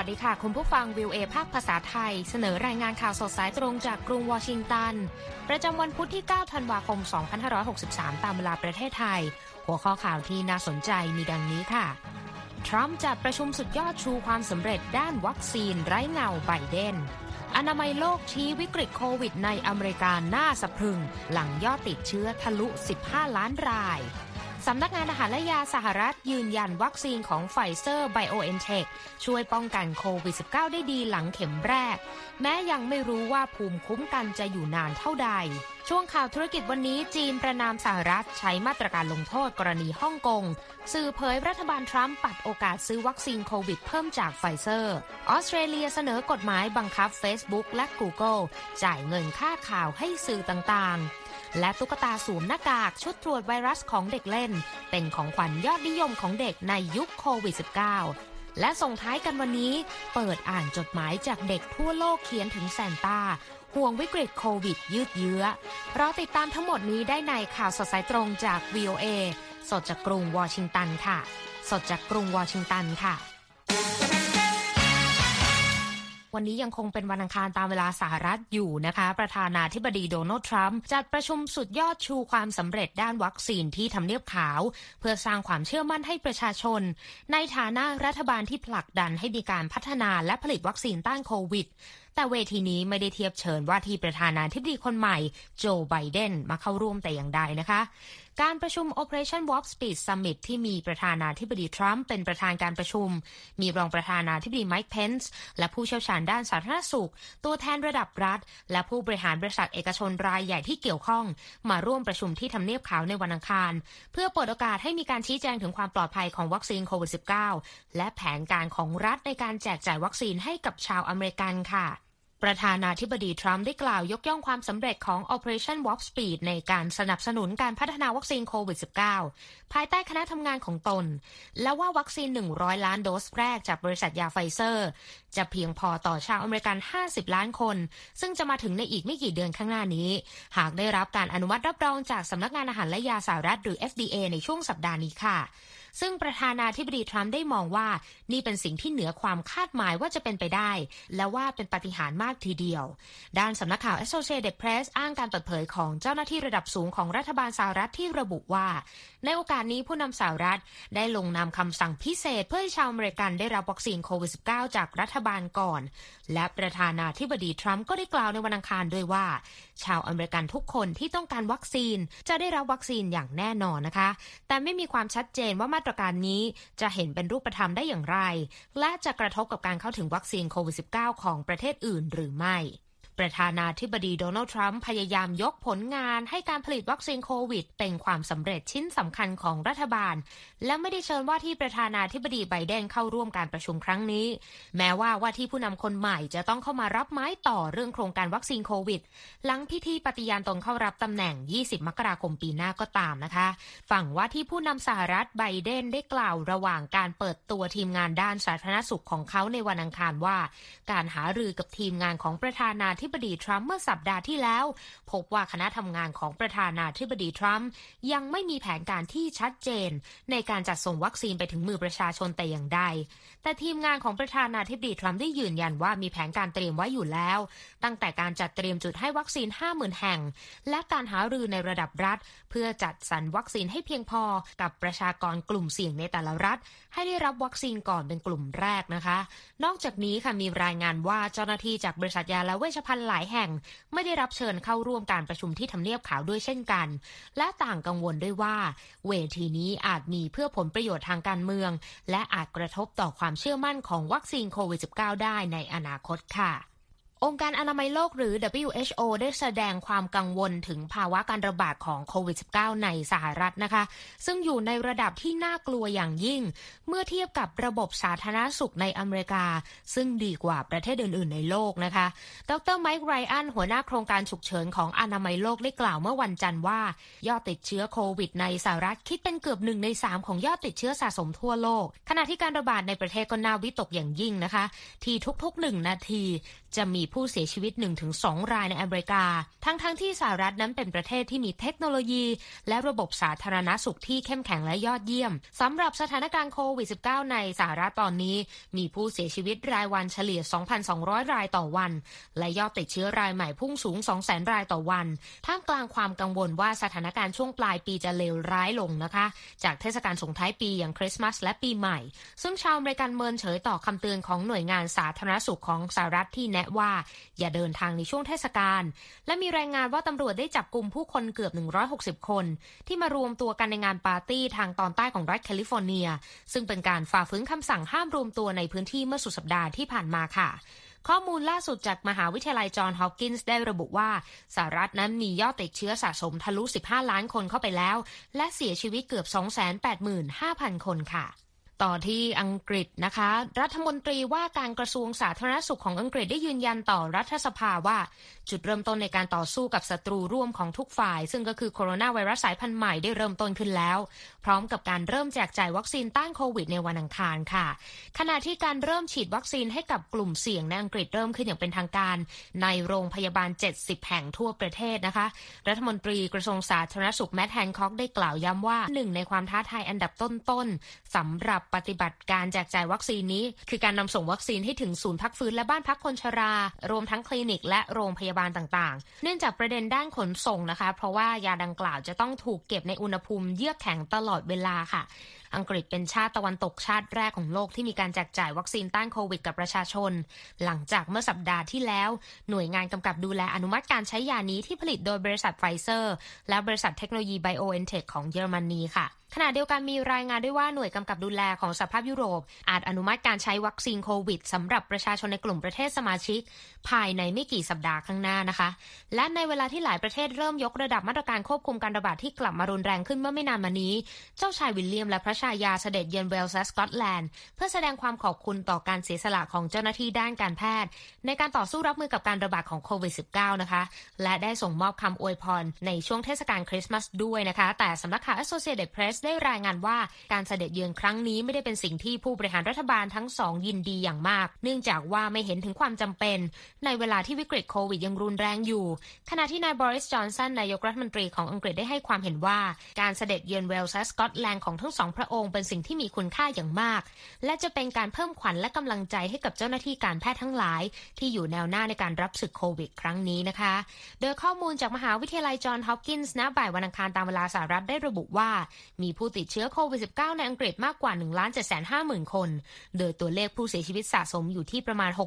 วัสดีค่ะคุณผู้ฟังวิวเอภาคภาษาไทยเสนอรายงานข่าวสดสายตรงจากกรุงวอชิงตันประจำวันพุธที่9ธันวาคม2563ตามเวลาประเทศไทยหัวข้อข่าวที่น่าสนใจมีดังนี้ค่ะทรัมป์จัดประชุมสุดยอดชูความสำเร็จด้านวัคซีนไร้เงาไบเดนอนามัยโลกชี้วิกฤตโควิดในอเมริกาน่าสะพรึงหลังยอดติดเชื้อทะลุ15ล้านรายสำนักงานอาหารและยาสหรัฐยืนยันวัคซีนของไฟเซอร์ไบโอเอ็นเทคช่วยป้องกันโควิด -19 ได้ดีหลังเข็มแรกแม้ยังไม่รู้ว่าภูมิคุ้มกันจะอยู่นานเท่าใดช่วงข่าวธุรกิจวันนี้จีนประณามสหรัฐใช้มาตรการลงโทษกรณีฮ่องกงสื่อเผยรัฐบาลทรัมป์ปัดโอกาสซื้อวัคซีนโควิดเพิ่มจากไฟเซอร์ออสเตรเลียเสนอกฎหมายบังคับ Facebook และ Google จ่ายเงินค่าข่าวให้สื่อต่างๆและตุ๊กตาสวมหน้ากากชุดตรวจไวรัสของเด็กเล่นเป็นของขวัญยอดนิยมของเด็กในยุคโควิด -19 และส่งท้ายกันวันนี้เปิดอ่านจดหมายจากเด็กทั่วโลกเขียนถึงซานต้าห่วงวิกฤตโควิดยืดเยื้อรอติดตามทั้งหมดนี้ได้ในข่าวสดสายตรงจาก VOA สดจากกรุงวอชิงตันค่ะสดจากกรุงวอชิงตันค่ะวันนี้ยังคงเป็นวันอังคารตามเวลาสหรัฐอยู่นะคะประธานาธิบดีโดนัลด์ทรัมป์จัดประชุมสุดยอดชูความสำเร็จด้านวัคซีนที่ทำเนียบขาวเพื่อสร้างความเชื่อมั่นให้ประชาชนในฐานะรัฐบาลที่ผลักดันให้มีการพัฒนาและผลิตวัคซีนต้านโควิดแต่เวทีนี้ไม่ได้เทียบเชิญว่าที่ประธานาธิบดีคนใหม่โจไบเดนมาเข้าร่วมแต่อย่างใดนะคะการประชุม Operation Warp Speed Summit ที่มีประธานาธิบดีทรัมป์เป็นประธานการประชุมมีรองประธานาธิบดีไมค์เพนซ์และผู้เชี่ยวชาญด้านสาธารณสุขตัวแทนระดับรัฐและผู้บริหารบริษัทเอกชนรายใหญ่ที่เกี่ยวข้องมาร่วมประชุมที่ทำเนียบขาวในวันอังคารเพื่อเปิดโอกาสให้มีการชี้แจงถึงความปลอดภัยของวัคซีนโควิด -19 และแผนการของรัฐในการแจกจ่ายวัคซีนให้กับชาวอเมริกันค่ะประธานาธิบดีทรัมป์ได้กล่าวยกย่องความสำเร็จของ Operation Warp Speed ในการสนับสนุนการพัฒนาวัคซีนโควิด -19 ภายใต้คณะทำงานของตนและว่าวัคซีน100ล้านโดสแรกจากบริษัทยาไฟเซอร์จะเพียงพอต่อชาวอเมริกัน50ล้านคนซึ่งจะมาถึงในอีกไม่กี่เดือนข้างหน้านี้หากได้รับการอนุมัติรับรองจากสำนักงานอาหารและยาสหรัฐหรือ FDA ในช่วงสัปดาห์นี้ค่ะซึ่งประธานาธิบดีทรัมป์ได้มองว่านี่เป็นสิ่งที่เหนือความคาดหมายว่าจะเป็นไปได้และว่าเป็นปาฏิหาริย์มากทีเดียวด้านสำนักข่าว Associated Press อ้างการเปิดเผยของเจ้าหน้าที่ระดับสูงของรัฐบาลสหรัฐที่ระบุว่าในโอกาสนี้ผู้นำสหรัฐได้ลงนามคำสั่งพิเศษเพื่อให้ชาวอเมริกันได้รับวัคซีนโควิด -19 จากรัฐบาลก่อนและประธานาธิบดีทรัมป์ก็ได้กล่าวในวันอังคารด้วยว่าชาวอเมริกันทุกคนที่ต้องการวัคซีนจะได้รับวัคซีนอย่างแน่นอนนะคะแต่ไม่มีความชัดเจนว่ามาตรการนี้จะเห็นเป็นรูปธรรมได้อย่างไรและจะกระทบกับการเข้าถึงวัคซีนโควิด -19 ของประเทศอื่นหรือไม่ประธานาธิบดีโดนัลด์ทรัมป์พยายามยกผลงานให้การผลิตวัคซีนโควิดเป็นความสำเร็จชิ้นสำคัญของรัฐบาลและไม่ได้เชิญว่าที่ประธานาธิบดีไบเดนเข้าร่วมการประชุมครั้งนี้แม้ว่าที่ผู้นำคนใหม่จะต้องเข้ามารับไม้ต่อเรื่องโครงการวัคซีนโควิดหลังพิธีปฏิญาณตนเข้ารับตำแหน่ง20มกราคมปีหน้าก็ตามนะคะฝั่งว่าที่ผู้นำสหรัฐไบเดนได้กล่าวระหว่างการเปิดตัวทีมงานด้านสาธารณสุขของเขาในวันอังคารว่าการหารือกับทีมงานของประธานาธิบดีทรัมป์เมื่อสัปดาห์ที่แล้วพบว่าคณะทำงานของประธานาธิบดีทรัมป์ยังไม่มีแผนการที่ชัดเจนในการจัดส่งวัคซีนไปถึงมือประชาชนแต่อย่างใดแต่ทีมงานของประธานาธิบดีทรัมป์ได้ยืนยันว่ามีแผนการเตรียมไว้อยู่แล้วตั้งแต่การจัดเตรียมจุดให้วัคซีน 50,000 แห่งและการหารือในระดับรัฐเพื่อจัดสรรวัคซีนให้เพียงพอกับประชากรกลุ่มเสี่ยงในแต่ละรัฐให้ได้รับวัคซีนก่อนเป็นกลุ่มแรกนะคะนอกจากนี้ค่ะมีรายงานว่าเจ้าหน้าที่จากบริษัทยาและเวชภัณฑ์หลายแห่งไม่ได้รับเชิญเข้าร่วมการประชุมที่ทำเนียบขาวด้วยเช่นกันและต่างกังวลด้วยว่าเวทีนี้อาจมีเพื่อผลประโยชน์ทางการเมืองและอาจกระทบต่อความเชื่อมั่นของวัคซีนโควิด -19 ได้ในอนาคตค่ะองค์การอนามัยโลกหรือ WHO ได้แสดงความกังวลถึงภาวะการระบาดของโควิด -19 ในสหรัฐนะคะซึ่งอยู่ในระดับที่น่ากลัวอย่างยิ่งเมื่อเทียบกับระบบสาธารณสุขในอเมริกาซึ่งดีกว่าประเทศอื่นๆในโลกนะคะดร. ไมค์ไรอันหัวหน้าโครงการฉุกเฉินของอนามัยโลกได้กล่าวเมื่อวันจันทร์ว่ายอดติดเชื้อโควิดในสหรัฐคิดเป็นเกือบ1ใน3ของยอดติดเชื้อสะสมทั่วโลกขณะที่การระบาดในประเทศก็น่าวิตกอย่างยิ่งนะคะที่ทุกๆ1นาทีจะมีผู้เสียชีวิต 1-2 รายในอเมริกาทั้งที่สหรัฐนั้นเป็นประเทศที่มีเทคโนโลยีและระบบสาธารณสุขที่เข้มแข็งและยอดเยี่ยมสำหรับสถานการณ์โควิด -19 ในสหรัฐตอนนี้มีผู้เสียชีวิตรายวันเฉลี่ย 2,200 รายต่อวันและยอดติดเชื้อรายใหม่พุ่งสูง 200,000 รายต่อวันท่ามกลางความกังวลว่าสถานการณ์ช่วงปลายปีจะเลวร้ายลงนะคะจากเทศกาลส่งท้ายปีอย่างคริสต์มาสและปีใหม่ซึ่งชาวอเมริกันเมินเฉยต่อคำเตือนของหน่วยงานสาธารณสุขของสหรัฐที่แนะว่าอย่าเดินทางในช่วงเทศกาลและมีรายงานว่าตำรวจได้จับกุมผู้คนเกือบ160คนที่มารวมตัวกันในงานปาร์ตี้ทางตอนใต้ของรัฐแคลิฟอร์เนียซึ่งเป็นการฝ่าฝืนคำสั่งห้ามรวมตัวในพื้นที่เมื่อสุดสัปดาห์ที่ผ่านมาค่ะข้อมูลล่าสุดจากมหาวิทยาลัยจอห์นฮอปกินส์ได้ระบุว่าสหรัฐนั้นมียอดติดเชื้อสะสมทะลุ15ล้านคนเข้าไปแล้วและเสียชีวิตเกือบ 285,000 คนค่ะต่อที่อังกฤษนะคะรัฐมนตรีว่าการกระทรวงสาธารณสุขของอังกฤษได้ยืนยันต่อรัฐสภาว่าจุดเริ่มต้นในการต่อสู้กับศัตรูร่วมของทุกฝ่ายซึ่งก็คือโคโรนาไวรัสสายพันธุ์ใหม่ได้เริ่มต้นขึ้นแล้วพร้อมกับการเริ่มแจกจ่ายวัคซีนต้านโควิดในวันอังคารค่ะขณะที่การเริ่มฉีดวัคซีนให้กับกลุ่มเสี่ยงในอังกฤษเริ่มขึ้นอย่างเป็นทางการในโรงพยาบาล70แห่งทั่วประเทศนะคะรัฐมนตรีกระทรวงสาธารณสุขแมทต์แฮนค็อกได้กล่าวย้ำว่าหนึ่งในความท้าทายอันดับต้นๆสำหรับปฏิบัติการแจกจ่ายวัคซีนนี้คือการนำส่งวัคซีนให้ถึงศูนย์พักฟื้นและบ้านพักคนชรารวมทั้งคลินิกและโรงพยาบาลต่างๆเนื่องจากประเด็นด้านขนส่งนะคะเพราะว่ายาดังกล่าวจะต้องถูกเก็บในอุณหภูมิเยือกแข็งตลอดเวลาค่ะอังกฤษเป็นชาติตะวันตกชาติแรกของโลกที่มีการแจกจ่ายวัคซีนต้านโควิดกับประชาชนหลังจากเมื่อสัปดาห์ที่แล้วหน่วยงานกำกับดูแลอนุมัติการใช้ยานี้ที่ผลิตโดยบริษัทไฟเซอร์และบริษัทเทคโนโลยี BioNTech ของเยอรมนีค่ะขณะเดียวกันมีรายงานด้วยว่าหน่วยกำกับดูแลของสหภาพยุโรปอาจอนุมัติการใช้วัคซีนโควิดสำหรับประชาชนในกลุ่มประเทศสมาชิกภายในไม่กี่สัปดาห์ข้างหน้านะคะและในเวลาที่หลายประเทศเริ่มยกระดับมาตรการควบคุมการระบาดที่กลับมารุนแรงขึ้นเมื่อไม่นานมานี้เจ้าชายวิลเลียมและพระชายาเสด็จเยือนเวลส์และสกอตแลนด์เพื่อแสดงความขอบคุณต่อการเสียสละของเจ้าหน้าที่ด้านการแพทย์ในการต่อสู้รับมือกับการระบาดของโควิด -19 นะคะและได้ส่งมอบคำอวยพรในช่วงเทศกาลคริสต์มาสด้วยนะคะแต่สำนักข่าว Associated Press ได้รายงานว่าการเสด็จเยือนครั้งนี้ไม่ได้เป็นสิ่งที่ผู้บริหารรัฐบาลทั้งสองยินดีอย่างมากเนื่องจากว่าไม่เห็นถึงความจำเป็นในเวลาที่วิกฤตโควิดยังรุนแรงอยู่ขณะที่นายบอริส จอนสันนายกรัฐมนตรีของอังกฤษได้ให้ความเห็นว่าการเสด็จเยือนเวลส์และสกอตแลนด์ของทั้งสองพระองค์เป็นสิ่งที่มีคุณค่าอย่างมากและจะเป็นการเพิ่มขวัญและกำลังใจให้กับเจ้าหน้าที่การแพทย์ทั้งหลายที่อยู่แนวหน้าในการรับศึกโควิดครั้งนี้นะคะโดยข้อมูลจากมหาวิทยาลัยจอห์นฮอปกินส์ณบ่ายวันอังคารตามเวลาสหรัฐได้ระบุว่ามีผู้ติดเชื้อโควิด -19 ในอังกฤษมากกว่า 1,750,000 คนโดยตัวเลขผู้เสียชีวิตสะสมอยู่ที่ประมาณ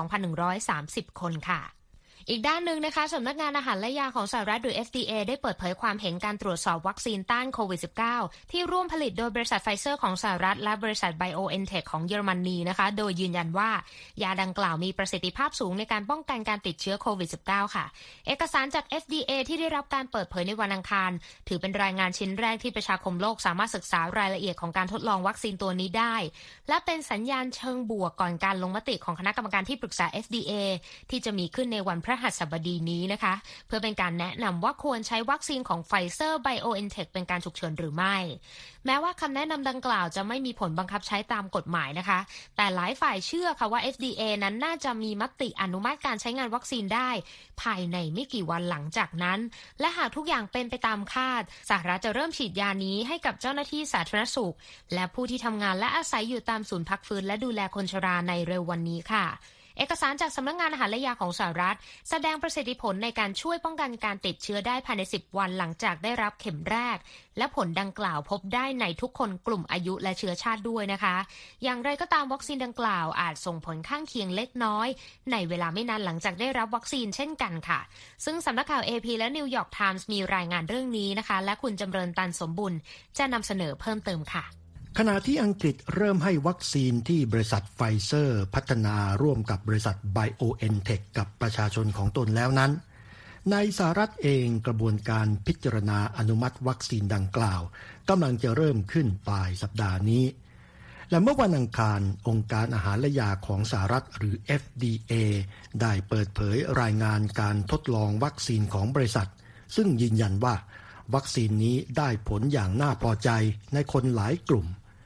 62,130 คนค่ะอีกด้านหนึ่งนะคะสำนักงานอาหารและยาของสหรัฐหรือ FDA ได้เปิดเผยความเห็นการตรวจสอบวัคซีนต้านโควิด -19 ที่ร่วมผลิตโดยบริษัทไฟเซอร์ของสหรัฐและบริษัท BioNTech ของเยอรมนีนะคะโดยยืนยันว่ายาดังกล่าวมีประสิทธิภาพสูงในการป้องกันการติดเชื้อโควิด -19 ค่ะเอกสารจาก FDA ที่ได้รับการเปิดเผยในวันอังคารถือเป็นรายงานชิ้นแรกที่ประชาคมโลกสามารถศึกษารายละเอียดของการทดลองวัคซีนตัวนี้ได้และเป็นสัญญาณเชิงบวกก่อนการลงมติของคณะกรรมการที่ปรึกษา FDA ที่จะมีขึ้นในวันพฤหัสบดีนี้นะคะเพื่อเป็นการแนะนำว่าควรใช้วัคซีนของไฟเซอร์ BioNTech เป็นการฉุกเฉินหรือไม่แม้ว่าคำแนะนำดังกล่าวจะไม่มีผลบังคับใช้ตามกฎหมายนะคะแต่หลายฝ่ายเชื่อค่ะว่า FDA นั้นน่าจะมีมติอนุมัติการใช้งานวัคซีนได้ภายในไม่กี่วันหลังจากนั้นและหากทุกอย่างเป็นไปตามคาดสหรัฐจะเริ่มฉีดยานี้ให้กับเจ้าหน้าที่สาธารณสุขและผู้ที่ทำงานและอาศัยอยู่ตามศูนย์พักฟื้นและดูแลคนชราในเร็ววันนี้ค่ะเอกสารจากสำนักงานอาหารและยาของสหรัฐแสดงประสิทธิผลในการช่วยป้องกันการติดเชื้อได้ภายใน10วันหลังจากได้รับเข็มแรกและผลดังกล่าวพบได้ในทุกคนกลุ่มอายุและเชื้อชาติด้วยนะคะอย่างไรก็ตามวัคซีนดังกล่าวอาจส่งผลข้างเคียงเล็กน้อยในเวลาไม่นานหลังจากได้รับวัคซีนเช่นกันค่ะซึ่งสำนักข่าว AP และ New York Times มีรายงานเรื่องนี้นะคะและคุณจำเริญตันสมบุญจะนำเสนอเพิ่มเติมค่ะขณะที่อังกฤษเริ่มให้วัคซีนที่บริษัทไฟเซอร์พัฒนาร่วมกับบริษัท BioNTech กับประชาชนของตนแล้วนั้นในสหรัฐเองกระบวนการพิจารณาอนุมัติวัคซีนดังกล่าวกำลังจะเริ่มขึ้นปลายสัปดาห์นี้และเมื่อวันอังคารองค์การอาหารและยาของสหรัฐหรือ FDA ได้เปิดเผยรายงานการทดลองวัคซีนของบริษัทซึ่งยืนยันว่าวัคซีนนี้ได้ผลอย่างน่าพอใจในคนหลายกลุ่ม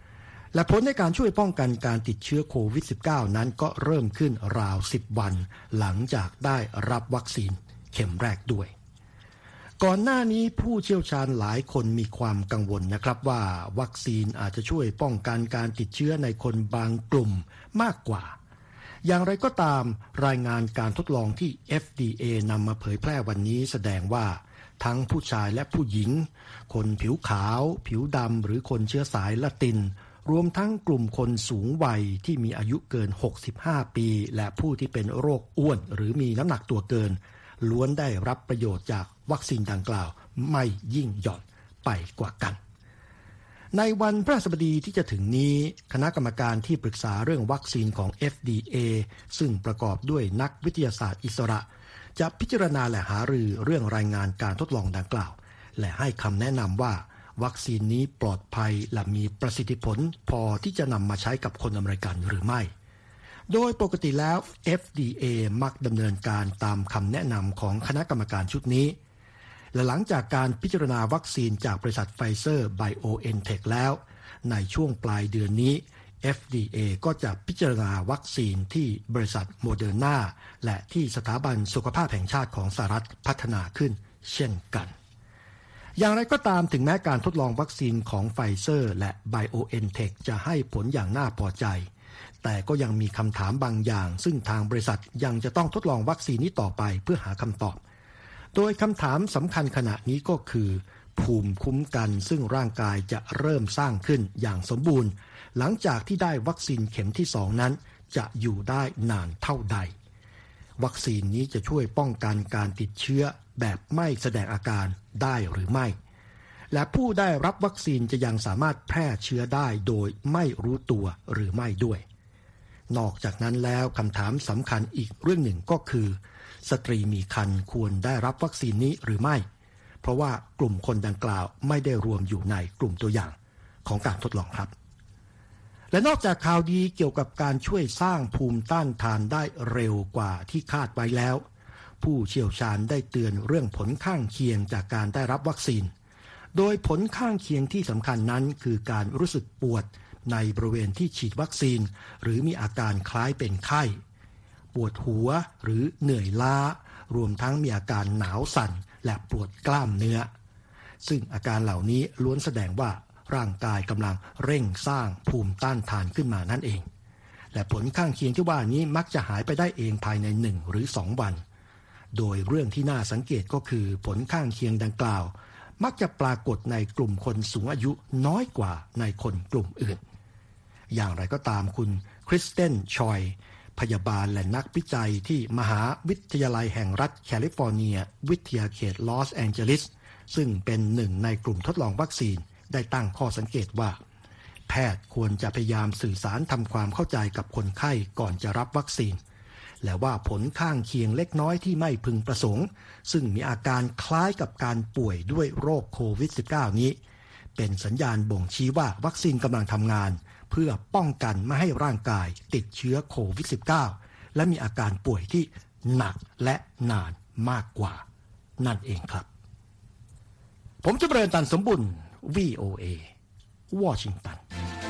และผลในการช่วยป้องกันการติดเชื้อโควิด -19 นั้นก็เริ่มขึ้นราว10 วันหลังจากได้รับวัคซีนเข็มแรกด้วยก่อนหน้านี้ผู้เชี่ยวชาญหลายคนมีความกังวลนะครับว่าวัคซีนอาจจะช่วยป้องกันการติดเชื้อในคนบางกลุ่มมากกว่าอย่างไรก็ตามรายงานการทดลองที่ FDA นำมาเผยแพร่วันนี้แสดงว่าทั้งผู้ชายและผู้หญิงคนผิวขาวผิวดำหรือคนเชื้อสายละตินรวมทั้งกลุ่มคนสูงวัยที่มีอายุเกิน65 ปีและผู้ที่เป็นโรคอ้วนหรือมีน้ำหนักตัวเกินล้วนได้รับประโยชน์จากวัคซีนดังกล่าวไม่ยิ่งหย่อนไปกว่ากันในวันพฤหัสบดีที่จะถึงนี้คณะกรรมการที่ปรึกษาเรื่องวัคซีนของ FDA ซึ่งประกอบด้วยนักวิทยาศาสตร์อิสระจะพิจารณาและหารือเรื่องรายงานการทดลองดังกล่าวและให้คำแนะนำว่าวัคซีนนี้ปลอดภัยและมีประสิทธิผลพอที่จะนำมาใช้กับคนอเมริกันหรือไม่โดยปกติแล้ว FDA มักดำเนินการตามคำแนะนำของคณะกรรมการชุดนี้และหลังจากการพิจารณาวัคซีนจากบริษัทไฟเซอร์ BioNTech แล้วในช่วงปลายเดือนนี้ FDA ก็จะพิจารณาวัคซีนที่บริษัทโมเดอร์นาและที่สถาบันสุขภาพแห่งชาติของสหรัฐพัฒนาขึ้นเช่นกันอย่างไรก็ตามถึงแม้การทดลองวัคซีนของไฟเซอร์และ BioNTech จะให้ผลอย่างน่าพอใจแต่ก็ยังมีคำถามบางอย่างซึ่งทางบริษัทยังจะต้องทดลองวัคซีนนี้ต่อไปเพื่อหาคำตอบโดยคำถามสำคัญขณะนี้ก็คือภูมิคุ้มกันซึ่งร่างกายจะเริ่มสร้างขึ้นอย่างสมบูรณ์หลังจากที่ได้วัคซีนเข็มที่2นั้นจะอยู่ได้นานเท่าใดวัคซีนนี้จะช่วยป้องกันการติดเชื้อแบบไม่แสดงอาการได้หรือไม่และผู้ได้รับวัคซีนจะยังสามารถแพร่เชื้อได้โดยไม่รู้ตัวหรือไม่ด้วยนอกจากนั้นแล้วคำถามสำคัญอีกเรื่องหนึ่งก็คือสตรีมีครรภ์ควรได้รับวัคซีนนี้หรือไม่เพราะว่ากลุ่มคนดังกล่าวไม่ได้รวมอยู่ในกลุ่มตัวอย่างของการทดลองครับและนอกจากข่าวดีเกี่ยวกับการช่วยสร้างภูมิต้านทานได้เร็วกว่าที่คาดไว้แล้วผู้เชี่ยวชาญได้เตือนเรื่องผลข้างเคียงจากการได้รับวัคซีนโดยผลข้างเคียงที่สำคัญนั้นคือการรู้สึกปวดในบริเวณที่ฉีดวัคซีนหรือมีอาการคล้ายเป็นไข้ปวดหัวหรือเหนื่อยล้ารวมทั้งมีอาการหนาวสั่นและปวดกล้ามเนื้อซึ่งอาการเหล่านี้ล้วนแสดงว่าร่างกายกำลังเร่งสร้างภูมิต้านทานขึ้นมานั่นเองและผลข้างเคียงที่ว่านี้มักจะหายไปได้เองภายใน1 หรือ 2 วันโดยเรื่องที่น่าสังเกตก็คือผลข้างเคียงดังกล่าวมักจะปรากฏในกลุ่มคนสูงอายุน้อยกว่าในคนกลุ่มอื่นอย่างไรก็ตามคุณคริสเตนชอยพยาบาลและนักวิจัยที่มหาวิทยาลัยแห่งรัฐแคลิฟอร์เนียวิทยาเขตลอสแองเจลิสซึ่งเป็นหนึ่งในกลุ่มทดลองวัคซีนได้ตั้งข้อสังเกตว่าแพทย์ควรจะพยายามสื่อสารทำความเข้าใจกับคนไข้ก่อนจะรับวัคซีนและว่าผลข้างเคียงเล็กน้อยที่ไม่พึงประสงค์ซึ่งมีอาการคล้ายกับการป่วยด้วยโรคโควิด -19 นี้เป็นสัญญาณบ่งชี้ว่าวัคซีนกำลังทำงานเพื่อป้องกันไม่ให้ร่างกายติดเชื้อโควิด -19 และมีอาการป่วยที่หนักและนานมากกว่านั่นเองครับผมจำเริญตันสมบุญ VOA วอชิงตัน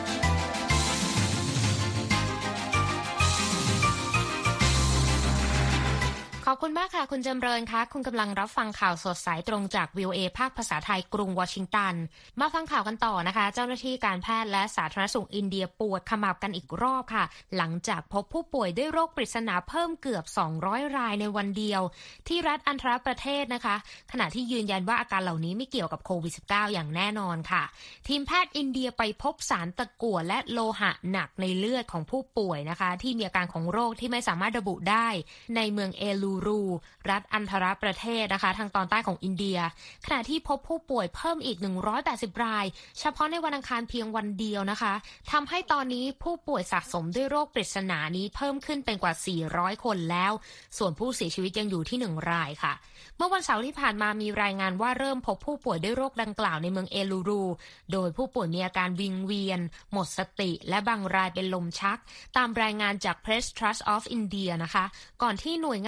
ขอบคุณมากค่ะคุณจำเริญคะคุณกำลังรับฟังข่าวสดสายตรงจาก VOA ภาคภาษาไทยกรุงวอชิงตันมาฟังข่าวกันต่อนะคะเจ้าหน้าที่การแพทย์และสาธารณสุขอินเดียปวดขมับกันอีกรอบค่ะหลังจากพบผู้ป่วยด้วยโรคปริศนาเพิ่มเกือบ200 รายในวันเดียวที่รัฐอันธรประเทศนะคะขณะที่ยืนยันว่าอาการเหล่านี้ไม่เกี่ยวกับโควิด -19 อย่างแน่นอนค่ะทีมแพทย์อินเดียไปพบสารตะกั่วและโลหะหนักในเลือดของผู้ป่วยนะคะที่มีอาการของโรคที่ไม่สามารถระบุได้ในเมืองเอลูรูรัฐอันธรประเทศนะคะทางตอนใต้ของอินเดียขณะที่พบผู้ป่วยเพิ่มอีก180 รายเฉพาะในวันอังคารเพียงวันเดียวนะคะทำให้ตอนนี้ผู้ป่วยสะสมด้วยโรคปริศนานี้เพิ่มขึ้นเป็นกว่า400 คนแล้วส่วนผู้เสียชีวิตยังอยู่ที่1 รายค่ะเมื่อวันเสาร์ที่ผ่านมามีรายงานว่าเริ่มพบผู้ป่วยด้วยโรคดังกล่าวในเมืองเอลูรูโดยผู้ป่วยมีอาการวิงเวียนหมดสติและบางรายเป็นลมชักตามรายงานจาก Press Trust of India นะคะก่อนที่หน่วยงานด้าน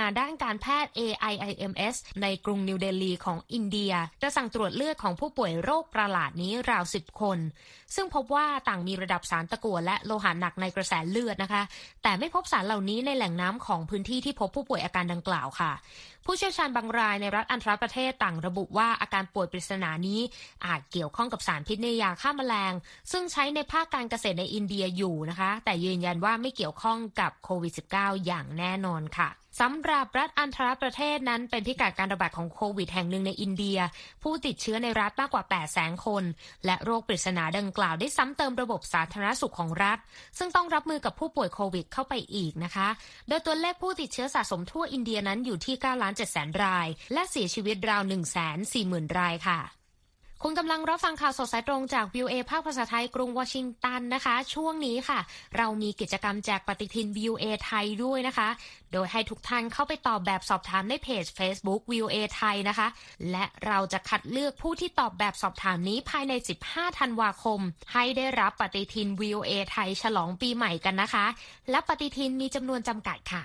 การแพทย์ AIIMS ในกรุงนิวเดลีของอินเดียจะสั่งตรวจเลือดของผู้ป่วยโรคประหลาดนี้ราว10 คนซึ่งพบว่าต่างมีระดับสารตะกั่วและโลหะหนักในกระแสเลือดนะคะแต่ไม่พบสารเหล่านี้ในแหล่งน้ำของพื้นที่ที่พบผู้ป่วยอาการดังกล่าวค่ะผู้เชี่ยวชาญบางรายในรัฐอันธรประเทศต่างระบุว่าอาการป่วยปริศนานี้อาจเกี่ยวข้องกับสารพิษในยาฆ่าแมลงซึ่งใช้ในภาคการเกษตรในอินเดียอยู่นะคะแต่ยืนยันว่าไม่เกี่ยวข้องกับโควิด -19 อย่างแน่นอนค่ะสำหรับรัฐอันธรประเทศนั้นเป็นพิกัดการระบาดของโควิดแห่งหนึ่งในอินเดียผู้ติดเชื้อในรัฐมากกว่า 800,000 คนและโรคปริศนาดังกล่าวได้ซ้ำเติมระบบสาธารณสุขของรัฐซึ่งต้องรับมือกับผู้ป่วยโควิดเข้าไปอีกนะคะโดยตัวเลขผู้ติดเชื้อสะสมทั่วอินเดียนั้นอยู่ที่ 9,700,000 รายและเสียชีวิตราว 140,000 รายค่ะคุณกำลังรับฟังข่าวสดสายตรงจาก VOA ภาคภาษาไทยกรุงวอชิงตันนะคะช่วงนี้ค่ะเรามีกิจกรรมแจกปฏิทิน VOA ไทยด้วยนะคะโดยให้ทุกท่านเข้าไปตอบแบบสอบถามในเพจ Facebook VOA ไทยนะคะและเราจะคัดเลือกผู้ที่ตอบแบบสอบถามนี้ภายใน15 ธันวาคมให้ได้รับปฏิทิน VOA ไทยฉลองปีใหม่กันนะคะและปฏิทินมีจำนวนจำกัดค่ะ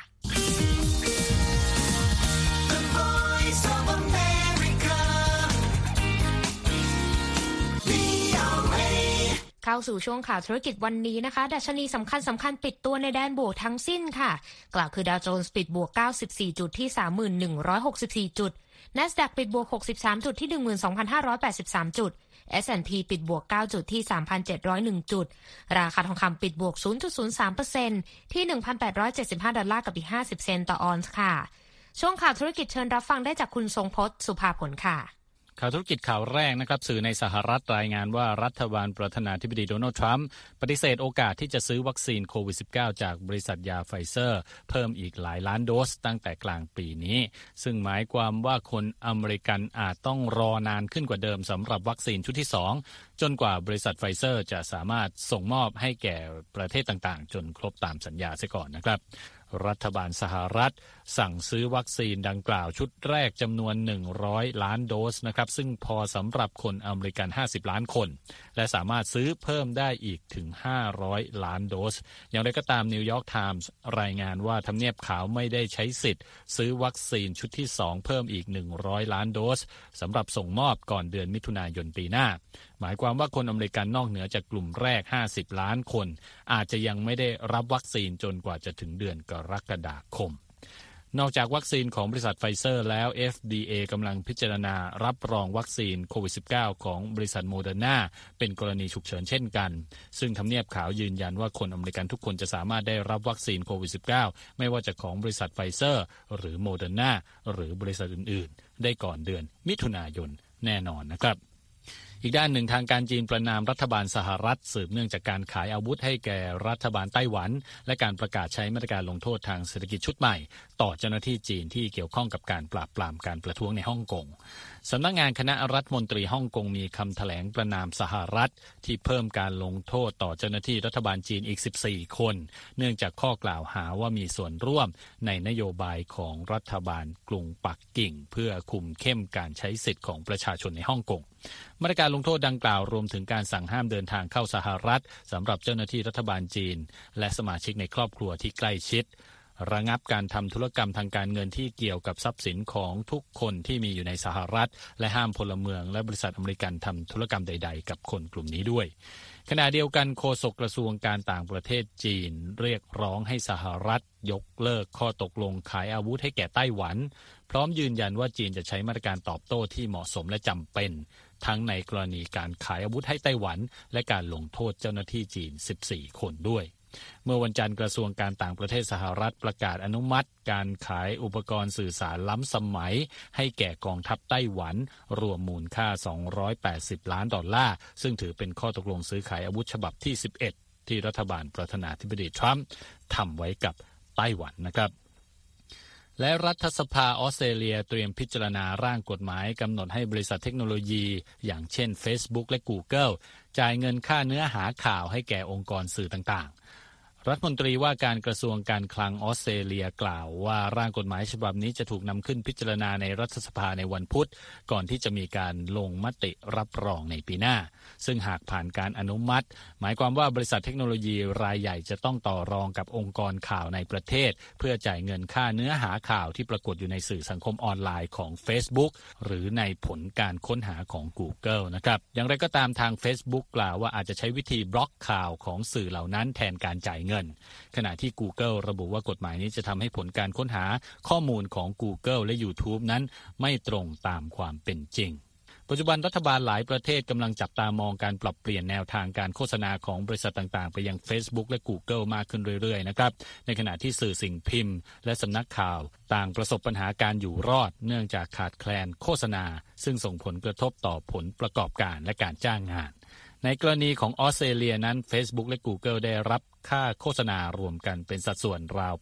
เข้าสู่ช่วงข่าวธุรกิจวันนี้นะคะดัชนีสำคัญปิดตัวในแดนบวกทั้งสิ้นค่ะกล่าวคือดาวโจนส์ปิดบวก94จุดที่ 31,164 จุด NASDAQ ปิดบวก63จุดที่ 12,583 จุด S&P ปิดบวก9จุดที่ 3,701 จุดราคาทองคำปิดบวก 0.03% ที่ 1,875 ดอลลาร์กับอีก50 เซนต์ต่อออนซ์ค่ะช่วงข่าวธุรกิจเชิญรับฟังได้จากคุณทรงพจน์สุภาผลค่ะข่าวธุรกิจข่าวแรกนะครับสื่อในสหรัฐรายงานว่ารัฐบาลประธานาธิบดีโดนัลด์ทรัมป์ปฏิเสธโอกาสที่จะซื้อวัคซีนโควิด -19 จากบริษัทยาไฟเซอร์เพิ่มอีกหลายล้านโดสตั้งแต่กลางปีนี้ซึ่งหมายความว่าคนอเมริกันอาจต้องรอนานขึ้นกว่าเดิมสำหรับวัคซีนชุดที่2จนกว่าบริษัทไฟเซอร์จะสามารถส่งมอบให้แก่ประเทศต่างๆจนครบตามสัญญาเสียก่อนนะครับรัฐบาลสหรัฐสั่งซื้อวัคซีนดังกล่าวชุดแรกจำนวน100ล้านโดสนะครับซึ่งพอสำหรับคนอเมริกัน50ล้านคนและสามารถซื้อเพิ่มได้อีกถึง500ล้านโดสอย่างไรก็ตามนิวยอร์กไทมส์รายงานว่าทำเนียบขาวไม่ได้ใช้สิทธิ์ซื้อวัคซีนชุดที่2เพิ่มอีก100ล้านโดสสำหรับส่งมอบก่อนเดือนมิถุนายนปีหน้าหมายความว่าคนอเมริกันนอกเหนือจากกลุ่มแรก50ล้านคนอาจจะยังไม่ได้รับวัคซีนจนกว่าจะถึงเดือนกรกฎาคมนอกจากวัคซีนของบริษัทไฟเซอร์แล้ว FDA กำลังพิจารณารับรองวัคซีนโควิด -19 ของบริษัทโมเดอร์นาเป็นกรณีฉุกเฉินเช่นกันซึ่งทำเนียบขาวยืนยันว่าคนอเมริกันทุกคนจะสามารถได้รับวัคซีนโควิด -19 ไม่ว่าจะของบริษัทไฟเซอร์หรือโมเดอร์นาหรือบริษัทอื่นๆได้ก่อนเดือนมิถุนายนแน่นอนนะครับอีกด้านหนึ่งทางการจีนประณามรัฐบาลสหรัฐสืบเนื่องจากการขายอาวุธให้แก่รัฐบาลไต้หวันและการประกาศใช้มาตรการลงโทษทางเศรษฐกิจชุดใหม่ต่อเจ้าหน้าที่จีนที่เกี่ยวข้องกับการปราบปรามการประท้วงในฮ่องกงสำนักงานคณะรัฐมนตรีฮ่องกงมีคำแถลงประณามสหรัฐที่เพิ่มการลงโทษต่อเจ้าหน้าที่รัฐบาลจีนอีก14คนเนื่องจากข้อกล่าวหาว่ามีส่วนร่วมในนโยบายของรัฐบาลกรุงปักกิ่งเพื่อคุมเข้มการใช้สิทธิ์ของประชาชนในฮ่องกงมาตรการลงโทษดังกล่าวรวมถึงการสั่งห้ามเดินทางเข้าสหรัฐสำหรับเจ้าหน้าที่รัฐบาลจีนและสมาชิกในครอบครัวที่ใกล้ชิดระงับการทำธุรกรรมทางการเงินที่เกี่ยวกับทรัพย์สินของทุกคนที่มีอยู่ในสหรัฐและห้ามพลเมืองและบริษัทอเมริกันทำธุรกรรมใดๆกับคนกลุ่มนี้ด้วยขณะเดียวกันโฆษกกระทรวงการต่างประเทศจีนเรียกร้องให้สหรัฐยกเลิกข้อตกลงขายอาวุธให้แก่ไต้หวันพร้อมยืนยันว่าจีนจะใช้มาตรการตอบโต้ที่เหมาะสมและจำเป็นทั้งในกรณีการขายอาวุธให้ไต้หวันและการลงโทษเจ้าหน้าที่จีน14คนด้วยเมื่อวันจันทร์กระทรวงการต่างประเทศสหรัฐประกาศอนุมัติการขายอุปกรณ์สื่อสารล้ำสมัยให้แก่กองทัพไต้หวันรวมมูลค่า$280 ล้านซึ่งถือเป็นข้อตกลงซื้อขายอาวุธฉบับที่11ที่รัฐบาลประธานาธิบดีทรัมป์ทำไว้กับไต้หวันนะครับและรัฐสภาออสเตรเลียเตรียมพิจารณาร่างกฎหมายกำหนดให้บริษัทเทคโนโลยีอย่างเช่น Facebook และ Google จ่ายเงินค่าเนื้อหาข่าวให้แก่องค์กรสื่อต่างๆรัฐมนตรีว่าการกระทรวงการคลังออสเตรเลียกล่าวว่าร่างกฎหมายฉบับนี้จะถูกนำขึ้นพิจารณาในรัฐสภาในวันพุธก่อนที่จะมีการลงมติรับรองในปีหน้าซึ่งหากผ่านการอนุมัติหมายความว่าบริษัทเทคโนโลยีรายใหญ่จะต้องต่อรองกับองค์กรข่าวในประเทศเพื่อจ่ายเงินค่าเนื้อหาข่าวที่ปรากฏอยู่ในสื่อสังคมออนไลน์ของ Facebook หรือในผลการค้นหาของ Google นะครับอย่างไรก็ตามทาง Facebook กล่าวว่าอาจจะใช้วิธีบล็อกข่าวของสื่อเหล่านั้นแทนการจ่ายเงินขณะที่ Google ระบุว่ากฎหมายนี้จะทำให้ผลการค้นหาข้อมูลของ Google และ YouTube นั้นไม่ตรงตามความเป็นจริงปัจจุบันรัฐบาลหลายประเทศกำลังจับตามองการปรับเปลี่ยนแนวทางการโฆษณาของบริษัทต่างๆไปยัง Facebook และ Google มากขึ้นเรื่อยๆนะครับในขณะที่สื่อสิ่งพิมพ์และสำนักข่าวต่างประสบปัญหาการอยู่รอดเนื่องจากขาดแคลนโฆษณาซึ่งส่งผลกระทบต่อผลประกอบการและการจ้างงานในกรณีของออสเตรเลียนั้น Facebook และ Google ได้รับค่าโฆษณารวมกันเป็นสัดส่วนราว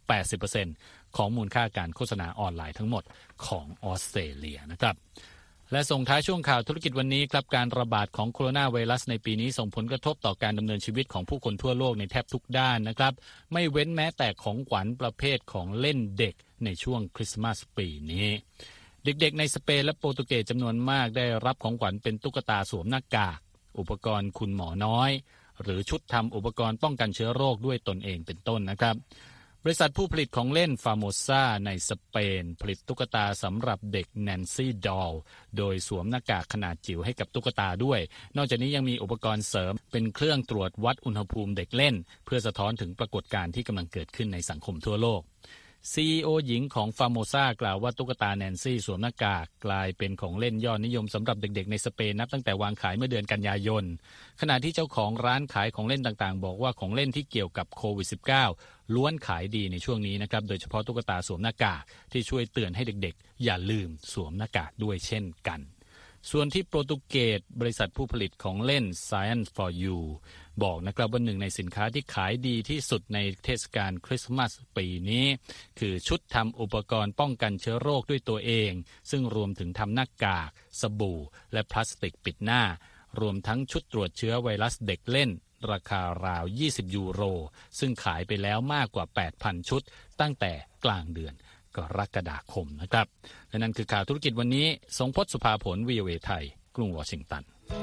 80% ของมูลค่าการโฆษณาออนไลน์ทั้งหมดของออสเตรเลียนะครับและส่งท้ายช่วงข่าวธุรกิจวันนี้ครับการระบาดของโคโรนาไวรัสในปีนี้ส่งผลกระทบต่อการดำเนินชีวิตของผู้คนทั่วโลกในแทบทุกด้านนะครับไม่เว้นแม้แต่ของขวัญประเภทของเล่นเด็กในช่วงคริสต์มาสปีนี้เด็กๆในสเปนและโปรตุเกสจำนวนมากได้รับของขวัญเป็นตุ๊กตาสวมหน้ากากอุปกรณ์คุณหมอน้อยหรือชุดทำอุปกรณ์ป้องกันเชื้อโรคด้วยตนเองเป็นต้นนะครับบริษัทผู้ผลิตของเล่นฟาโมซ่าในสเปนผลิตตุ๊กตาสำหรับเด็กแนนซี่ดอลโดยสวมหน้ากากขนาดจิ๋วให้กับตุ๊กตาด้วยนอกจากนี้ยังมีอุปกรณ์เสริมเป็นเครื่องตรวจวัดอุณหภูมิเด็กเล่นเพื่อสะท้อนถึงปรากฏการณ์ที่กำลังเกิดขึ้นในสังคมทั่วโลกCEO หญิงของฟาโมซ่ากล่าวว่าตุ๊กตาแนนซี่สวมหน้ากากกลายเป็นของเล่นยอดนิยมสำหรับเด็กๆในสเปนนับตั้งแต่วางขายเมื่อเดือนกันยายนขณะที่เจ้าของร้านขายของเล่นต่างๆบอกว่าของเล่นที่เกี่ยวกับโควิด -19 ล้วนขายดีในช่วงนี้นะครับโดยเฉพาะตุ๊กตาสวมหน้ากากที่ช่วยเตือนให้เด็กๆอย่าลืมสวมหน้ากากด้วยเช่นกันส่วนที่โปรตุเกสบริษัทผู้ผลิตของเล่น Science for You บอกนะครับว่าหนึ่งในสินค้าที่ขายดีที่สุดในเทศกาลคริสต์มาสปีนี้คือชุดทำอุปกรณ์ป้องกันเชื้อโรคด้วยตัวเองซึ่งรวมถึงทำหน้ากากสบู่และพลาสติกปิดหน้ารวมทั้งชุดตรวจเชื้อไวรัสเด็กเล่นราคาราว20 ยูโรซึ่งขายไปแล้วมากกว่า 8,000 ชุดตั้งแต่กลางเดือนกรกฎาคมนะครับและนั่นคือข่าวธุรกิจวันนี้ทรงพจน์สุภาผล VOA ไทยกรุงวอชิงตัน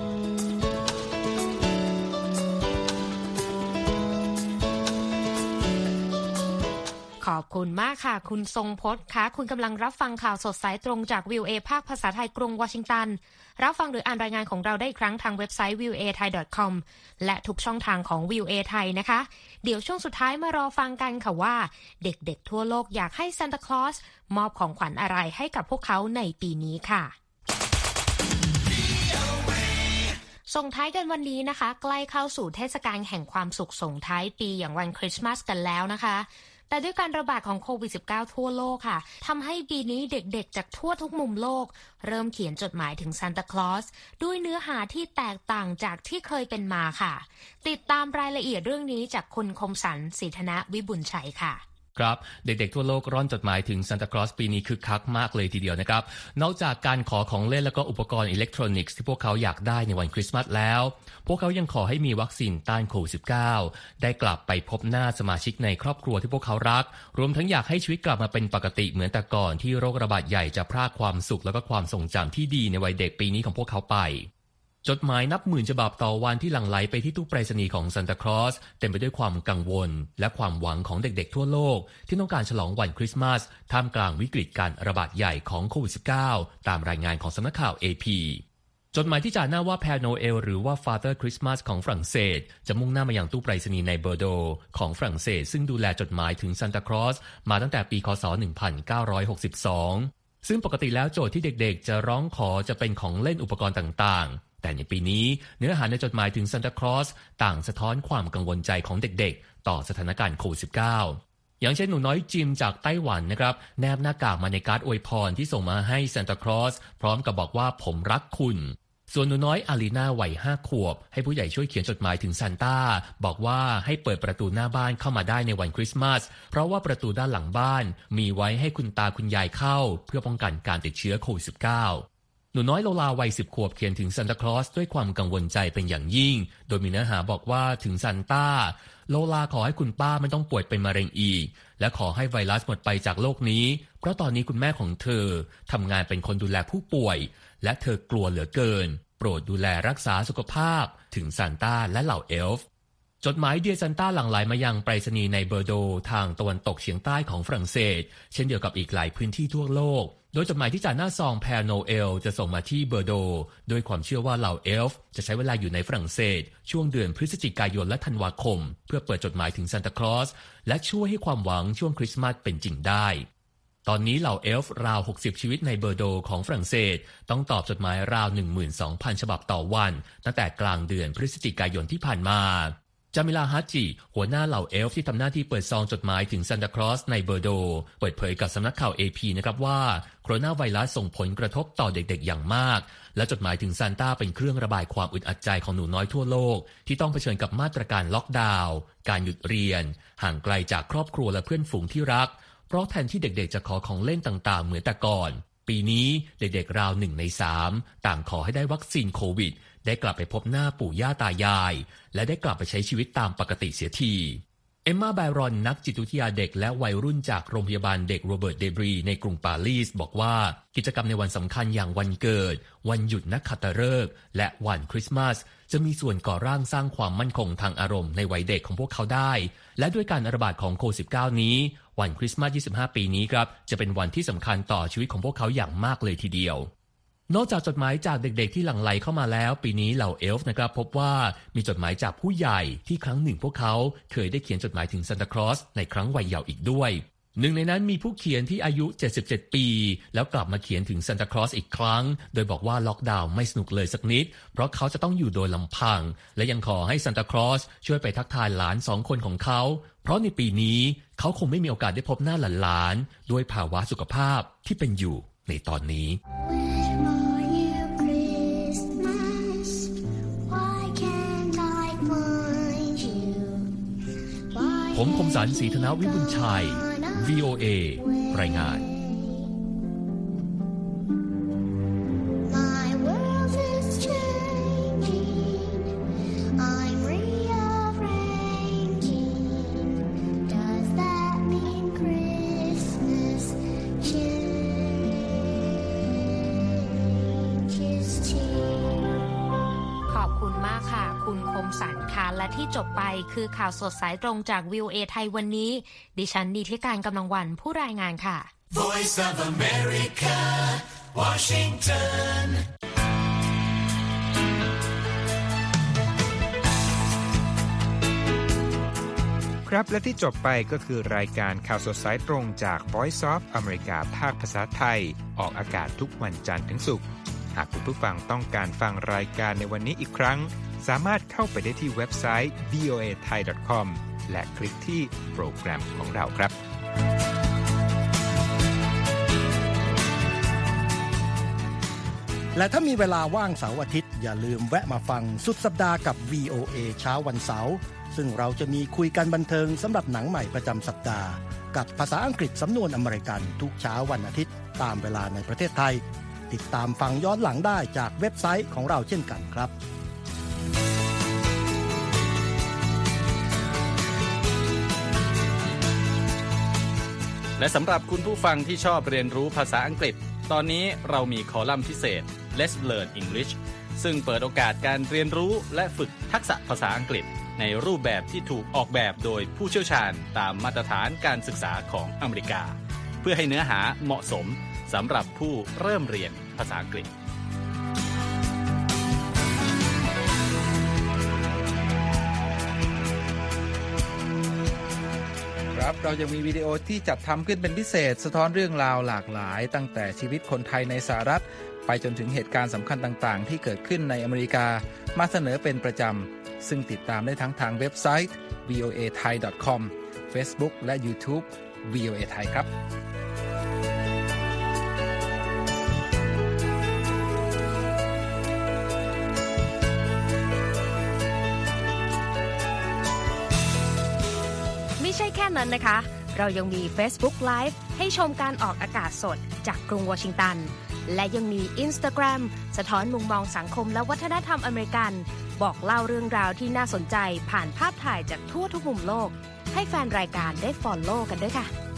ขอบคุณมากค่ะคุณทรงพจน์ค่ะคุณกำลังรับฟังข่าวสดสายตรงจาก VOA ภาคภาษาไทยกรุงวอชิงตันรับฟังหรืออ่านรายงานของเราได้อีกครั้งทางเว็บไซต์ voathai.com และทุกช่องทางของ VOA ไทยนะคะเดี๋ยวช่วงสุดท้ายมารอฟังกันค่ะว่าเด็กๆทั่วโลกอยากให้ซานตาคลอสมอบของขวัญอะไรให้กับพวกเขาในปีนี้ค่ะส่งท้ายกันวันนี้นะคะใกล้เข้าสู่เทศกาลแห่งความสุขส่งท้ายปีอย่างวันคริสต์มาสกันแล้วนะคะแต่ด้วยการระบาดของโควิด -19 ทั่วโลกค่ะทำให้ปีนี้เด็กๆจากทั่วทุกมุมโลกเริ่มเขียนจดหมายถึงซานตาคลอสด้วยเนื้อหาที่แตกต่างจากที่เคยเป็นมาค่ะติดตามรายละเอียดเรื่องนี้จากคุณคมสันต์ ศรีธนวิบุญชัยค่ะครับเด็กๆทั่วโลกร่อนจดหมายถึงซานตาคลอสปีนี้คึกคักมากเลยทีเดียวนะครับนอกจากการขอของเล่นและก็อุปกรณ์อิเล็กทรอนิกส์ที่พวกเขาอยากได้ในวันคริสต์มาสแล้วพวกเขายังขอให้มีวัคซีนต้านโควิด -19 ได้กลับไปพบหน้าสมาชิกในครอบครัวที่พวกเขารักรวมทั้งอยากให้ชีวิตกลับมาเป็นปกติเหมือนแต่ก่อนที่โรคระบาดใหญ่จะพรากความสุขและก็ความทรงจำที่ดีในวัยเด็กปีนี้ของพวกเขาไปจดหมายนับหมื่นฉบับต่อวันที่หลั่งไหลไปที่ตู้ไปรษณีย์ของซานตาคลอสเต็มไปด้วยความกังวลและความหวังของเด็กๆทั่วโลกที่ต้องการฉลองวันคริสต์มาสท่ามกลางวิกฤตการระบาดใหญ่ของโควิด -19 ตามรายงานของสำนักข่าว AP จดหมายที่จ่าหน้าว่าแพร์โนเอลหรือว่า Father Christmas ของฝรั่งเศสจะมุ่งหน้ามายังตู้ไปรษณีย์ในเบอร์โดของฝรั่งเศสซึ่งดูแลจดหมายถึงซานตาคลอสมาตั้งแต่ปีคศ 1962 ซึ่งปกติแล้วโจทย์ที่เด็กๆจะร้องขอจะเป็นของเล่นอุปกรณ์ต่างๆแต่ในปีนี้เนื้อหาในจดหมายถึงซานตาคลอสต่างสะท้อนความกังวลใจของเด็กๆต่อสถานการณ์โควิด -19 อย่างเช่นหนูน้อยจิมจากไต้หวันนะครับแนบหน้ากากมาในการ์ดอวยพรที่ส่งมาให้ซานตาคลอสพร้อมกับบอกว่าผมรักคุณส่วนหนูน้อยอารีนาวัย5 ขวบให้ผู้ใหญ่ช่วยเขียนจดหมายถึงซานต้าบอกว่าให้เปิดประตูหน้าบ้านเข้ามาได้ในวันคริสต์มาสเพราะว่าประตูด้านหลังบ้านมีไว้ให้คุณตาคุณยายเข้าเพื่อป้องกันการติดเชื้อโควิด -19 หนูน้อยโลลาวัย10 ขวบเขียนถึงซานตาคลอสด้วยความกังวลใจเป็นอย่างยิ่งโดยมีเนื้อหาบอกว่าถึงซานต้าโลลาขอให้คุณป้าไม่ต้องป่วยเป็นมะเร็งอีกและขอให้ไวรัสหมดไปจากโลกนี้เพราะตอนนี้คุณแม่ของเธอทำงานเป็นคนดูแลผู้ป่วยและเธอกลัวเหลือเกินโปรดดูแลรักษาสุขภาพถึงซานต้าและเหล่าเอลฟ์จดหมายเดียซันต้าหลั่งไหลมายังไปรษณีย์ในเบอร์โดทางตะวันตกเฉียงใต้ของฝรั่งเศสเช่นเดียวกับอีกหลายพื้นที่ทั่วโลกโดยจดหมายที่จ่าหน้าซองแพร์โนเอลจะส่งมาที่เบอร์โดด้วยความเชื่อว่าเหล่าเอลฟ์จะใช้เวลาอยู่ในฝรั่งเศสช่วงเดือนพฤศจิกายนและธันวาคมเพื่อเปิดจดหมายถึงซานตาคลอสและช่วยให้ความหวังช่วงคริสต์มาสเป็นจริงได้ตอนนี้เหล่าเอลฟ์ราว60ชีวิตในเบอร์โดของฝรั่งเศสต้องตอบจดหมายราว 12,000 ฉบับต่อวันตั้งแต่กลางเดือนพฤศจิกายนที่ผ่านมาจามิลาฮัจจิหัวหน้าเหล่าเอลฟ์ที่ทำหน้าที่เปิดซองจดหมายถึงซานตาคลอสในเบอร์โดเปิดเผยกับสำนักข่าว AP นะครับว่าโคโรนาไวรัสส่งผลกระทบต่อเด็กๆอย่างมากและจดหมายถึงซานต้าเป็นเครื่องระบายความอึดอัดใจของหนูน้อยทั่วโลกที่ต้องเผชิญกับมาตรการล็อกดาวน์การหยุดเรียนห่างไกลจากครอบครัวและเพื่อนฝูงที่รักเพราะแทนที่เด็กๆจะขอของเล่นต่างๆเหมือนแต่ก่อนปีนี้เด็กๆราว1 ใน 3ต่างขอให้ได้วัคซีนโควิดได้กลับไปพบหน้าปู่ย่าตายายและได้กลับไปใช้ชีวิตตามปกติเสียทีเอมมาไบรอนนักจิตวิทยาเด็กและวัยรุ่นจากโรงพยาบาลเด็กโรเบิร์ตเดบรีในกรุงปารีสบอกว่ากิจกรรมในวันสำคัญอย่างวันเกิดวันหยุดนักขัตฤกษ์และวันคริสต์มาสจะมีส่วนก่อร่างสร้างความมั่นคงทางอารมณ์ในวัยเด็กของพวกเขาได้และด้วยการระบาดของโควิด -19 นี้วันคริสต์มาส25ปีนี้ครับจะเป็นวันที่สำคัญต่อชีวิตของพวกเขาอย่างมากเลยทีเดียวนอกจากจดหมายจากเด็กๆที่หลั่งไหลเข้ามาแล้วปีนี้เหล่าเอลฟ์นะครับพบว่ามีจดหมายจากผู้ใหญ่ที่ครั้งหนึ่งพวกเขาเคยได้เขียนจดหมายถึงซานตาคลอสในครั้งวัยเยาว์อีกด้วยหนึ่งในนั้นมีผู้เขียนที่อายุ77ปีแล้วกลับมาเขียนถึงซานตาคลอสอีกครั้งโดยบอกว่าล็อกดาวน์ไม่สนุกเลยสักนิดเพราะเขาจะต้องอยู่โดยลำพังและยังขอให้ซานตาคลอสช่วยไปทักทายหลาน2 คนของเขาเพราะในปีนี้เขาคงไม่มีโอกาสได้พบหน้าหลานๆด้วยภาวะสุขภาพที่เป็นอยู่ในตอนนี้ผมคมสันต์ศรีธนวิบุญชัย VOA รายงานและที่จบไปคือข่าวสดสายตรงจาก VOA ไทยวันนี้ดิฉันนิติการกำลังวันผู้รายงานค่ะ Voice of America Washington ครับและที่จบไปก็คือรายการข่าวสดสายตรงจาก Voice of America ภาคภาษาไทยออกอากาศทุกวันจันทร์ถึงศุกร์หากคุณผู้ฟังต้องการฟังรายการในวันนี้อีกครั้งสามารถเข้าไปได้ที่เว็บไซต์ voathai.com และคลิกที่โปรแกรมของเราครับและถ้ามีเวลาว่างเสาร์อาทิตย์อย่าลืมแวะมาฟังสุดสัปดาห์กับ VOA เช้าวันเสาร์ซึ่งเราจะมีคุยกันบันเทิงสำหรับหนังใหม่ประจำสัปดาห์กับภาษาอังกฤษสำนวนอเมริกันทุกเช้าวันอาทิตย์ตามเวลาในประเทศไทยติดตามฟังย้อนหลังได้จากเว็บไซต์ของเราเช่นกันครับและสำหรับคุณผู้ฟังที่ชอบเรียนรู้ภาษาอังกฤษตอนนี้เรามีคอลัมน์พิเศษ Let's Learn English ซึ่งเปิดโอกาสการเรียนรู้และฝึกทักษะภาษาอังกฤษในรูปแบบที่ถูกออกแบบโดยผู้เชี่ยวชาญตามมาตรฐานการศึกษาของอเมริกาเพื่อให้เนื้อหาเหมาะสมสำหรับผู้เริ่มเรียนภาษาอังกฤษครับเรายังมีวิดีโอที่จัดทำขึ้นเป็นพิเศษสะท้อนเรื่องราวหลากหลายตั้งแต่ชีวิตคนไทยในสหรัฐไปจนถึงเหตุการณ์สำคัญต่างๆที่เกิดขึ้นในอเมริกามาเสนอเป็นประจำซึ่งติดตามได้ทั้งทางเว็บไซต์ voathai.com Facebook และ YouTube VOA Thai ครับไม่ใช่แค่นั้นนะคะเรายังมี Facebook Live ให้ชมการออกอากาศสดจากกรุงวอชิงตันและยังมี Instagram สะท้อนมุมมองสังคมและวัฒนธรรมอเมริกันบอกเล่าเรื่องราวที่น่าสนใจผ่านภาพถ่ายจากทั่วทุกมุมโลกให้แฟนรายการได้ follow กันด้วยค่ะ